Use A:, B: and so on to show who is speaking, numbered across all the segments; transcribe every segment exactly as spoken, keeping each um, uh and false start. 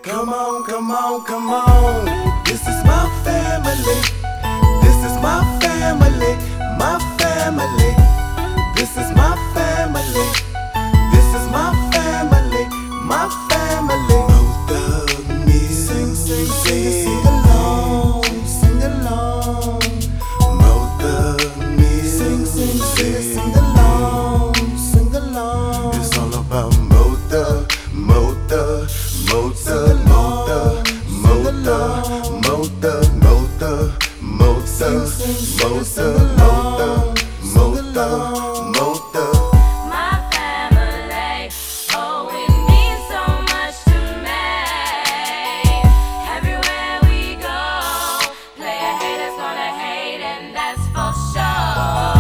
A: Come on, come on, come on. This is my family. This is my family. My family. This is my family. This is my family. My family. Both of me. Sing, sing, sing, sing along. Sing along. Both of me. Sing, sing, sing, sing along. Sing along. It's all about Mother, Mother, Mother, Mother, Mother, Mother, Mother, Mother, Mother, Mother, Mother, Mother.
B: My family, oh, it means so much to me. Everywhere we go, player haters gonna hate, and that's for sure.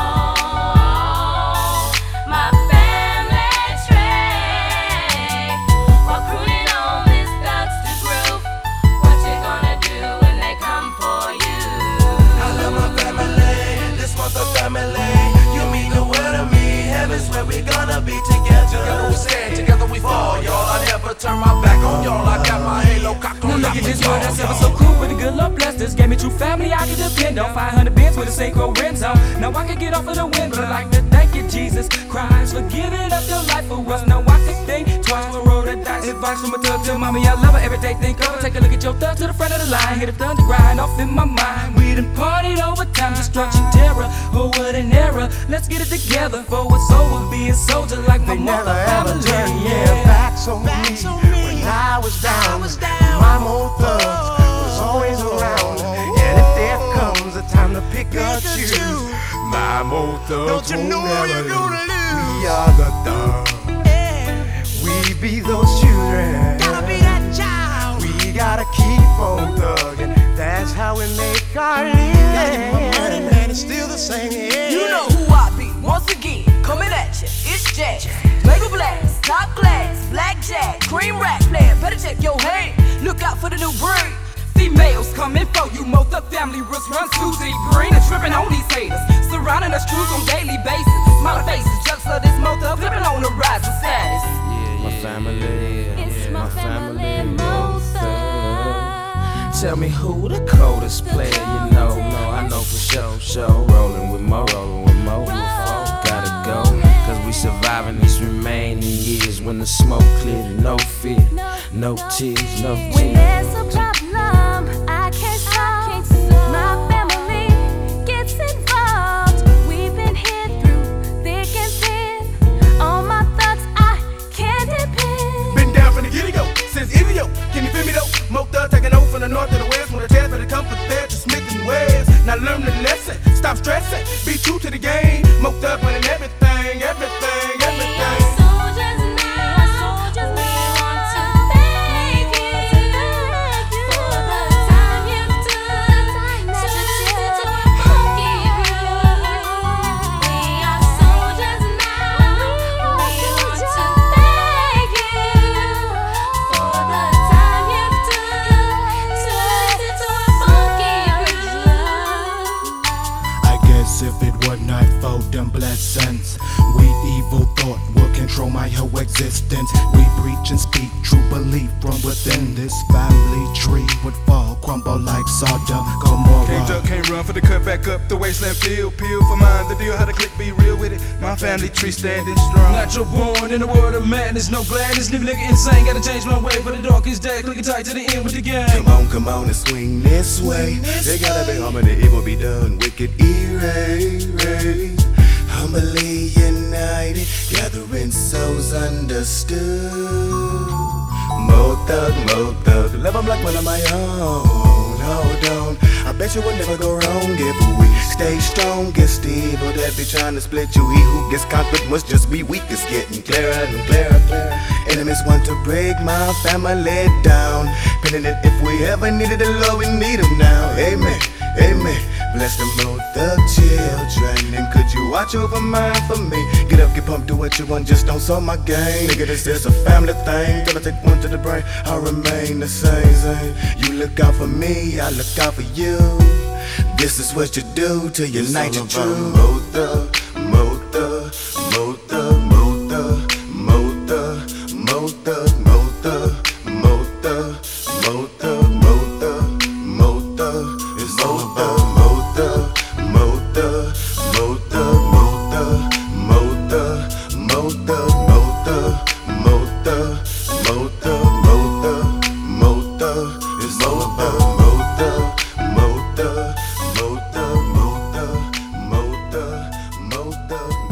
B: My family trade, while crooning on this thugs to groove. What you gonna do when they come for you?
A: I love my family, this mother family. You mean the world to me, heaven's where we gonna be together.
C: Together we stand, together we fall, y'all. I never turn my back on y'all. I got my halo cocked on.
D: Now look at this world, that's ever so cool. With a good Lord blessed us, gave me true family I can depend on. five hundred bins with a Seiko Renzo. Now I can get off of the wind, but I like to thank you, Jesus Christ, for giving up your life for us. Now I can think twice for roll the dice. Advice from a thug to mommy, I love her every day. Think of her, take a look at your thug to the front of the line. Hit a thunder grind off in my mind. We done partied over time, destruction, terror. Oh, what an error. Let's get it together for it's over. Be a soldier like my
E: They
D: mother
E: never ever
D: family.
E: turned their backs on me. When I was down, my old thugs was always around. And if there comes a time to pick or choose, my old thugs
A: Don't you
E: won't
A: know
E: never
A: you're gonna lose?
E: We are the thugs. We be those children.
A: Gotta be that child.
E: We gotta keep on thugging. That's how we make our living.
A: Money, man, it's still the same. Yeah.
F: You know who I be, once again, coming at ya, it's Jack. Label blast, top class, blackjack, cream rack player, better check your hand, look out for the new breed.
D: Females coming for you, most of family roots run Susie Green and tripping on these haters, surrounding us truths on daily basis. Smiling faces, just of this mother flipping on the rise of status.
C: My family,
B: It's my family, Mother.
C: Tell me who the coldest player you know? No, I know for sure, sure. Rolling with Mo, rolling with Mo. Gotta go, cause we surviving these remaining years. When the smoke cleared, no fear, no tears, no
B: When
C: tears.
B: there's a problem, I can't solve. My family gets involved. We've been here through thick and thin. On my thugs, I can't depend.
A: Been down from the get-go, since idiot. Can you feel me though? Mo Thug taking over from the north to the west. When the test better come prepared to Smith and West. Now learn the lesson, stop stressing, be true to the game. Mo Thug winning everything, everything, everything.
B: Soldiers now, we want to thank you for the time you've took to listen to Funky Groove. We are soldiers now, we want to thank you for the time you've took to listen to Funky Groove.
G: I guess if it were not for them blessings, we evil thought would control my whole existence. We preach and speak true belief from within. This family tree would fall, crumble like Sodom,
A: Can't
G: Gomorrah.
A: duck, can't run for the cut back up the wasteland field. Peel for mine, the deal, how to click, be real with it. My family tree standing strong.
D: Natural born in a world of madness, no gladness. Living nigga insane, gotta change my way for the darkest day. Clicking tight to the end with the game.
A: Come on, come on and swing this way. They gotta be harmony, evil be done, wicked erase. Humbly united, gathering souls understood. Mo Thug, Mo Thug, love 'em like one of my own. Hold on, I bet you would never go wrong if we stay strong against the evil that be trying to split you. He who gets conquered must just be weak. It's getting clearer and clearer, clearer. Enemies want to break my family down. Pinning it if we ever needed the Lord, we need him now. Amen, amen. Bless the Mo Thug children. And could you watch over mine for me? Get up, get pumped, do what you want, just don't sell my game. Nigga, this is a family thing. Till I take one to the brain, I'll remain the same, same. You look out for me, I look out for you. This is what you do to unite your truth. Mo Thug, Mo Thug, Mo Thug, Mo Thug, Mo Thug, Mo Thug, Mo Thug, Mo Thug. Motha, Motha, Motha, Motha, Motha, Motha, Motha, Motha, Motha, Motha, Motha, Motha, is Motha, Motha, Motha, Motha, Motha, Motha, Motha,